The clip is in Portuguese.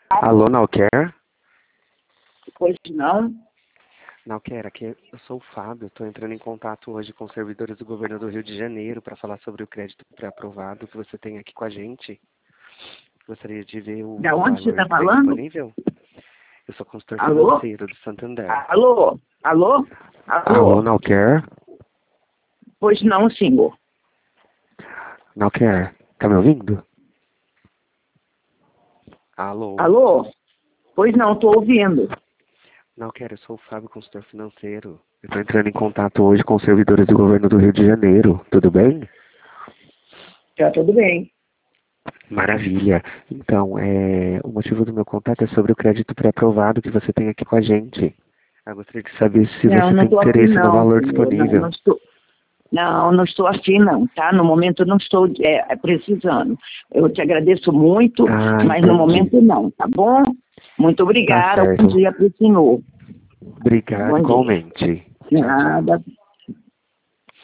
Alô, Nowcare? Pois não. Nowcare, aqui eu sou o Fábio, estou entrando em contato hoje com os servidores do governo do Rio de Janeiro para falar sobre o crédito pré-aprovado que você tem aqui com a gente. Gostaria de ver o Da onde você valor está que está falando? disponível. Eu sou consultor Alô? financeiro do Santander. Alô? Alô? Alô, Alô? Nowcare? Pois não, senhor. Nowcare, tá me ouvindo? Alô? Alô? Pois não, estou ouvindo. Nowcare, eu sou o Fábio, consultor financeiro. Eu estou entrando em contato hoje com os servidores do governo do Rio de Janeiro. Tudo bem? Tá tudo bem. Maravilha. Então, o motivo do meu contato é sobre o crédito pré-aprovado que você tem aqui com a gente. Eu gostaria de saber se Não, você não tem estou afim interesse no não, valor senhor. Não, disponível. não estou. Não, não estou afim não, tá? No momento não estou precisando. Eu te agradeço muito, Ah, mas no entendi. momento não, tá bom? Muito Tá obrigada. Bom certo. dia para o senhor. Obrigado, Bom dia. igualmente. Tchau, tchau. Nada.